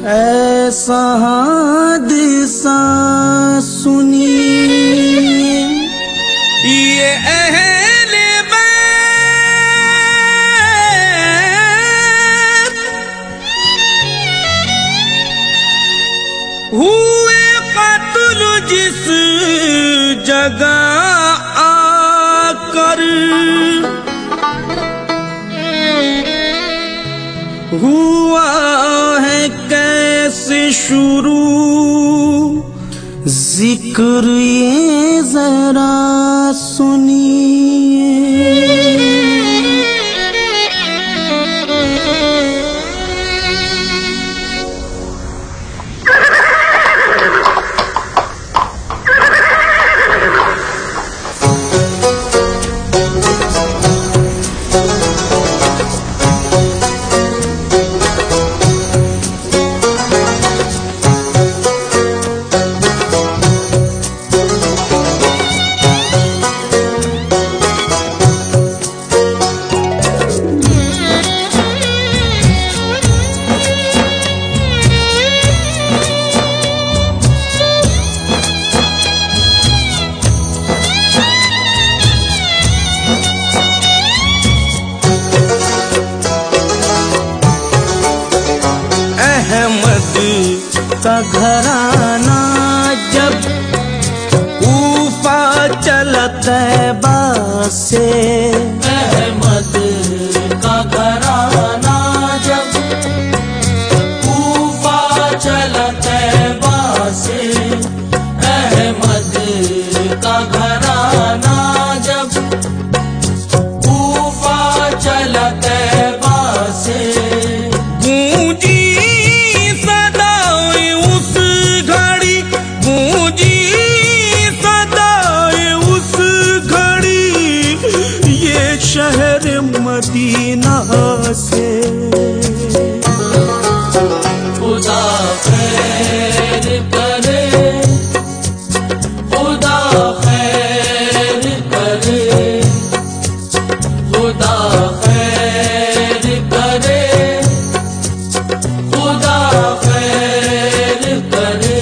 ऐसा हादसा सुनिए ये अहले बैत हुए कत्ल जिस जगह आकर हुआ है कैसे शुरू जिक्र ये जरा सुनिए। का घराना जब कूफा चला तैबा से, अहमद का घराना जब कूफा चला तैबा से, अहमद का घराना जब कूफा चला तैबा से, गूंजी शहर मदीना से। खुदा खैर करे, खुदा खैर करे, खुदा खैर करे, खुदा खैर करे,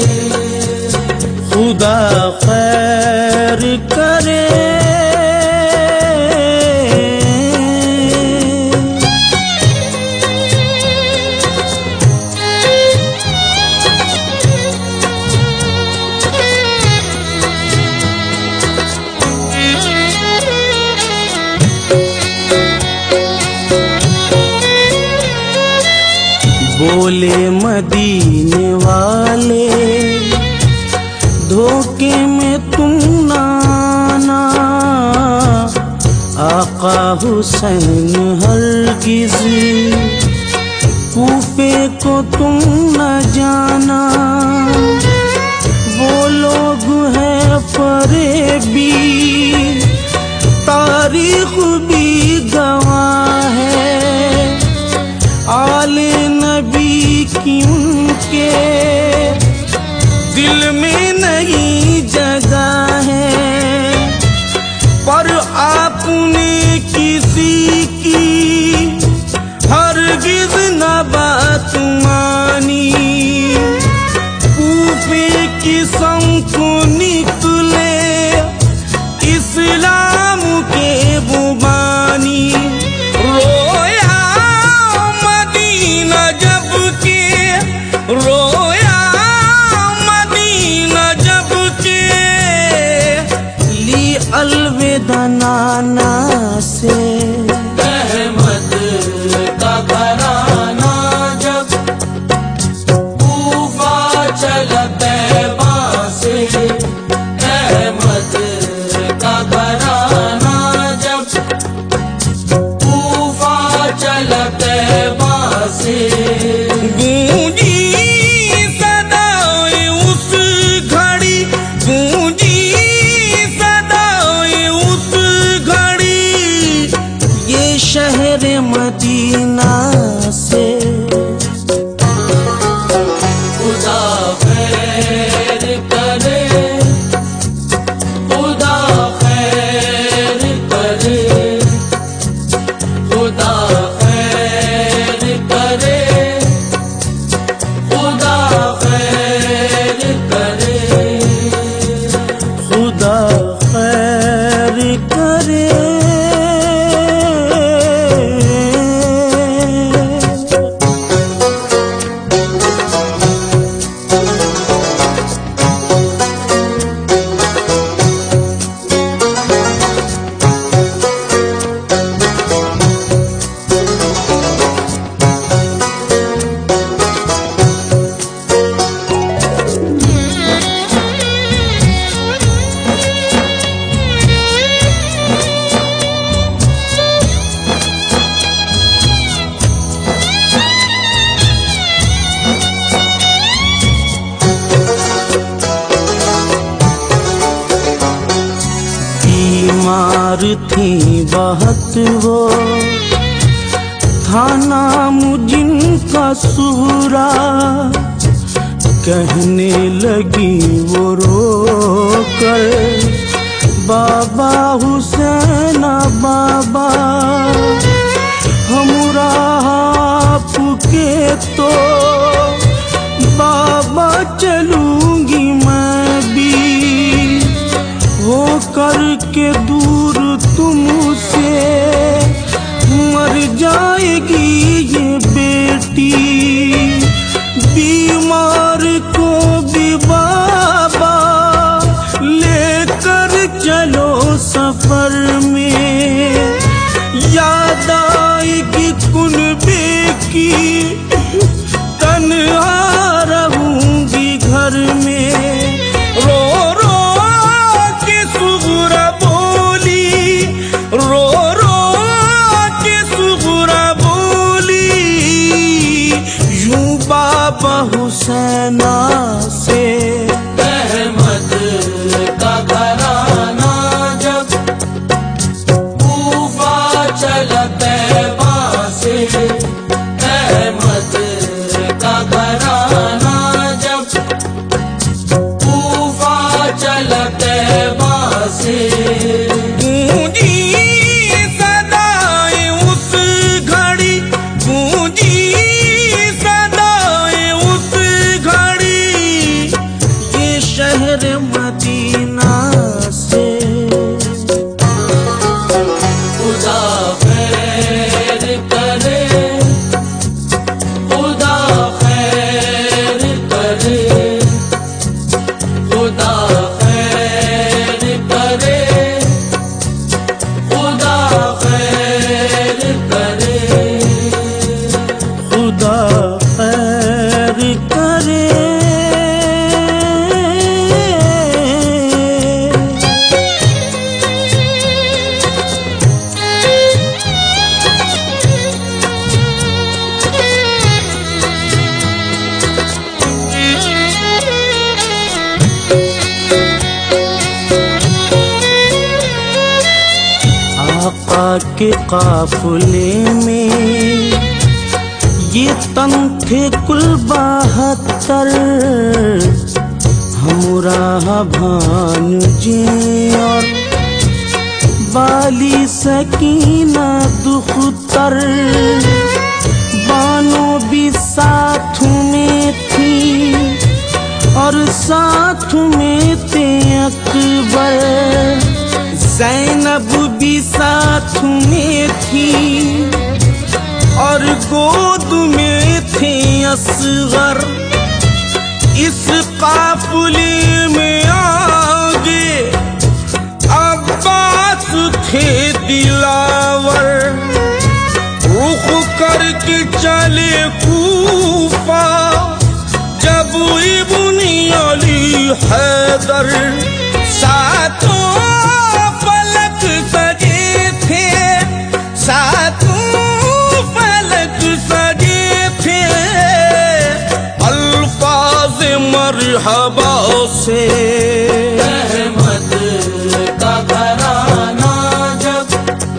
खुदा खैर करे। बोले मदीने वाले धोखे में तुम ना आना, आका हुसैन हरगिज़ कूफे को तुम न जाना। वो लोग है फरेबी तारीख भी गवाह है, आले नबी की उनके दिल में नहीं जगह है, पर आपने किसी की हरगिज़ न बात मानी। कूफे की संग निकले इस्लाम के बुबानी, रोया मदीना जब के, रोया मदीना जब के, ली अलविदा नाना से। अहमद का घराना जब कूफा चला तैबा से, अहमद का घराना जब कूफा चला तैबा से, गूंजी सदाएं उस घड़ी, गूंजी सदाएं उस घड़ी, थी बहुत वो, था नाम जिनका सूरा। कहने लगी वो रोकर, बाबा हुसैना बाबा, हमरा आपके तो बाबा चलूंगी मैं भी, हो करके दूर तुमसे मर जाएगी ये बेटी। बीमार को भी बाबा लेकर चलो सफर में, याद आएगी कुनबे की, तन्हा रहूंगी घर में। रो रो के सुगरा बोली, रो रो के सुगरा बोली, यूं बाबा हुसैना से। अहमद का घराना जब कूफा चला तैबा से, अहमद का घराना जब कूफा चला तैबा से। गूंजी सदाएं उस घड़ी, गूंजी सदाएं उस घड़ी, ये शहर मदीना से। खुदा खैर करे, खुदा खैर करे, खुदा खैर करे, खुदा खैर करे। खुदा खैर करे। आका के काफिले में ये तन थे कुल 72, हमरा भानु जी और बाली सकीना दुख्तर, बानो भी साथ में थी और साथ में थे अकबर। ज़ैनब भी साथ में थी और गोद में थे असगर। इस काफिले में आगे अब्बास थे दिलावर, रुख करके चले कूफा जब इब्ने अली हैदर। सातों फलक सजे थे, सातों फलक सजे थे, अल्फाज मरहबा से। अहमद का घराना जब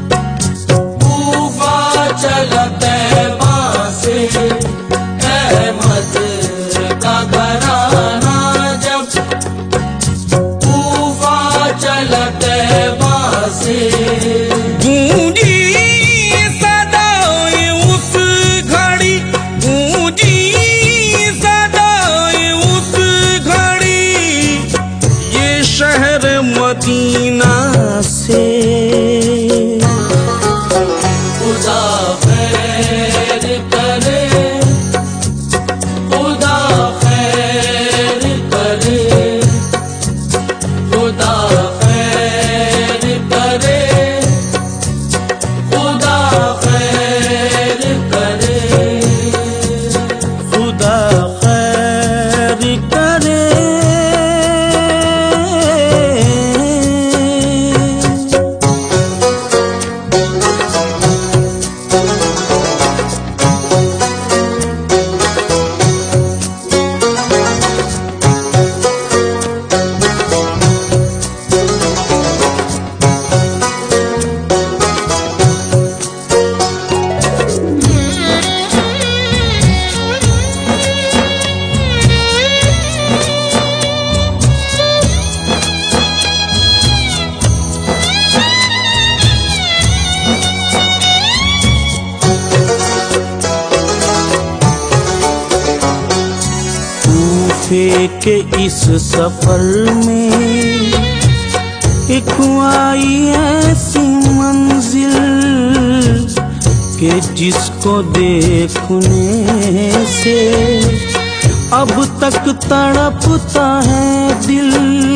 कूफा चला तैबा से, अहमद का घराना जब कूफा चला तैबा से। गूंजी सदाएं उस घड़ी, गूंजी सदाएं उस घड़ी, वफे के इस सफर में एक आई ऐसी मंजिल के जिसको देखने से अब तक तड़पता है दिल।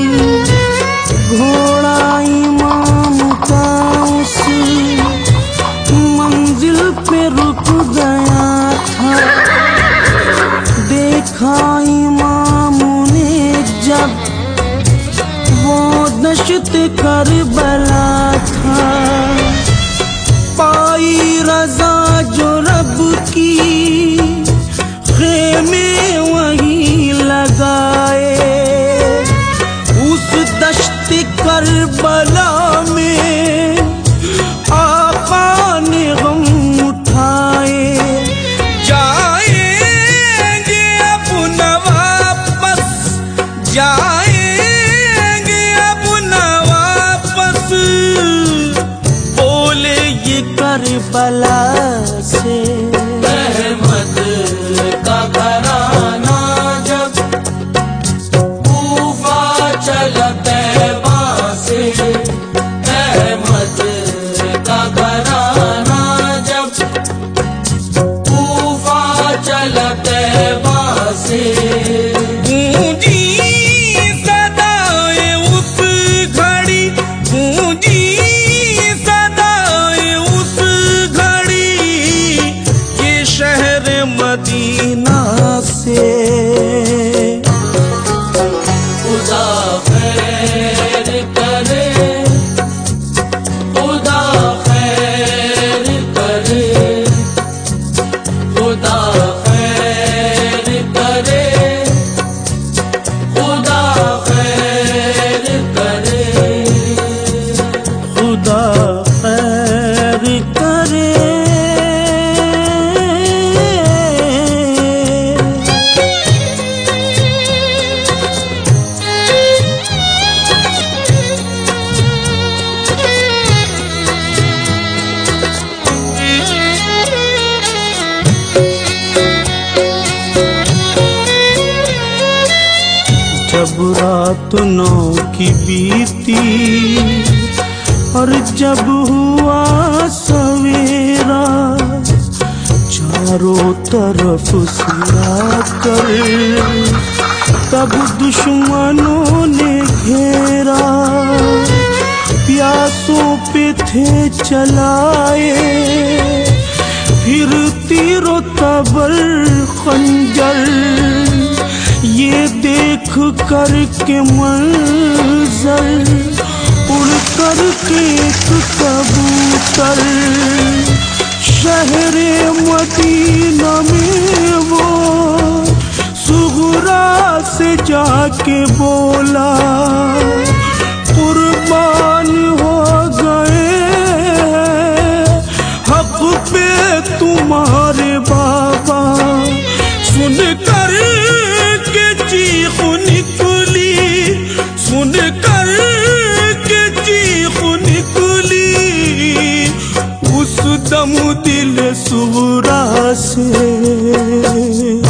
घोड़ा इमाम का उस मंजिल पे रुक गया था। देखा इमाम ने जब वो दश्त करबला था, पाई रज़ा जो रब की खेमे वहीं लगाए। उस दश्त करबला में आका ने गम उठाए। जाएंगे अब न वापस, जाएंगे अब न वापस, बोले ये करबला से। अहमद का घराना जब कूफा चला तैबा से, अहमद का घराना जब कूफा चला तैबा से। गूंजी सदाएं उस घड़ी, गूंजी सदाएं उस घड़ी, ये शहर मदीना से। खुदा खैर करे, खुदा खैर करे, खुदा खैर करे, खुदा खैर करे। खुदा खैर करे। जब रात 9 की बीती और जब हुआ सवेरा, चारों तरफ सिरा कर तब दुश्मनों ने घेरा। प्यासों पे थे चलाए फिर तीरों तबर खंजर, ये देख कर के मंजर उड़ कर के एक कबूतर शहरे मदीना में वो सुगरा से जाके बोला, कुर्बान हो गए हक पे तुम्हारे बाबा। सुन कर के चीख निकली, सुन कर के चीख निकली, उस दम दिल सुगरा से।